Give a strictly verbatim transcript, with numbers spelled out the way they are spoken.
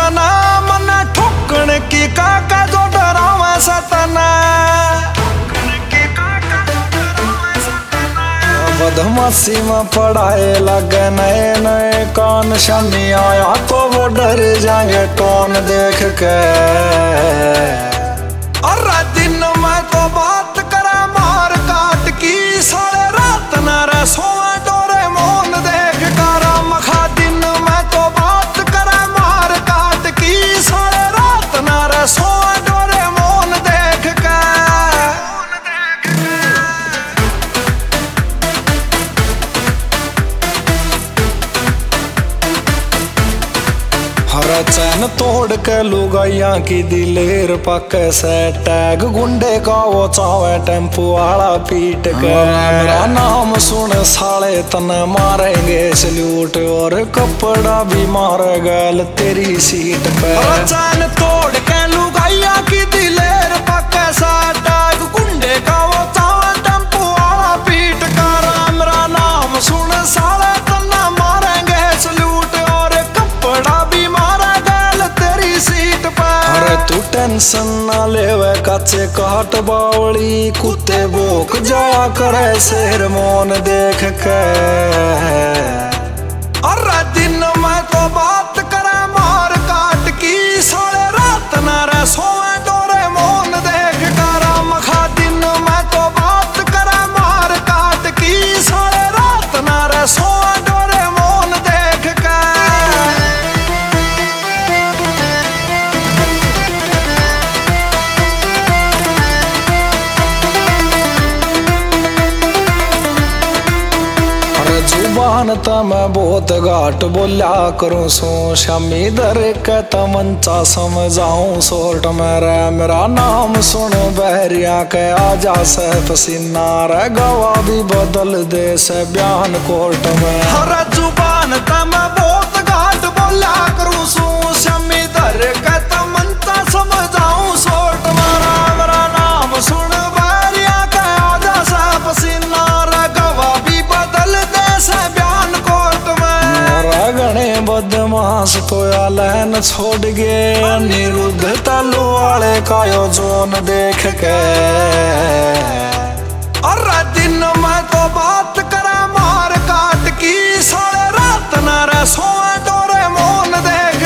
सतना मन ठुकण की काका जो डरावे सतना बदमाशी में पढ़ाए लगे नए नए कान शमी आया तो वो डर जाएंगे कौन देख के। अरे दिन में तो बात करे मार काट की सारे रात न रे सोए डोरे मोन देख कर मखा दिन में तो बात करे मार काट की सारे रात न रे सोए डोरे मोन देख के। हर चैन तोड़ के लुगाइया की दिलेर पके से टैग गुंडे का वो चावे टेम्पो वाला पीट के। मेरा नाम सुन साले तने मारेंगे सल्यूट और कपड़ा भी मारे गल तेरी सीट पे। हर चैन तोड़ के लुगाइया की दिलेर पके से टैग गुंडे का वो चावे टेम्पो वाला पीट कर। मेरा नाम सुन साले तने मारेंगे सल्यूट और कपड़ा भी सीट पर। अरे तू टेंशन ना लेवे कच्चे काट बावली कुत्ते भोक जाया करे शेर मोन देख के। अरे दिन में तो बात करे मार काट की सारे रात न रे सोए डोरे मोन देख कर मखा दिन में तो बात करे मार काट की सारे रात न रे सोए डोरे मोन देख के। जुबान त मैं बहुत घाट बोल्या करूं सो शमी दर के तमंचा समझाऊं सोर्ट में रे। मेरा नाम सुन बहरिया के आजा से पसीना रे गवा भी बदल दे से बयान कोर्ट में। हर जुबान त मैं बहुत घाट बोल्या करूं सो शमी दर के तमंचा समझाऊं सोर्ट में रे। मेरा नाम सुन बहरिया के आजा से पसीना रे गवा भी बदल दे से बयान कोर्ट में। गणे बदमाश तो या लैन छोड़ गए अनिरुद्ध तालू वाले का यो जोन देख के। अरे दिन में तो बात करे मार काट की सारे रात न रे सोए डोरे मोन देख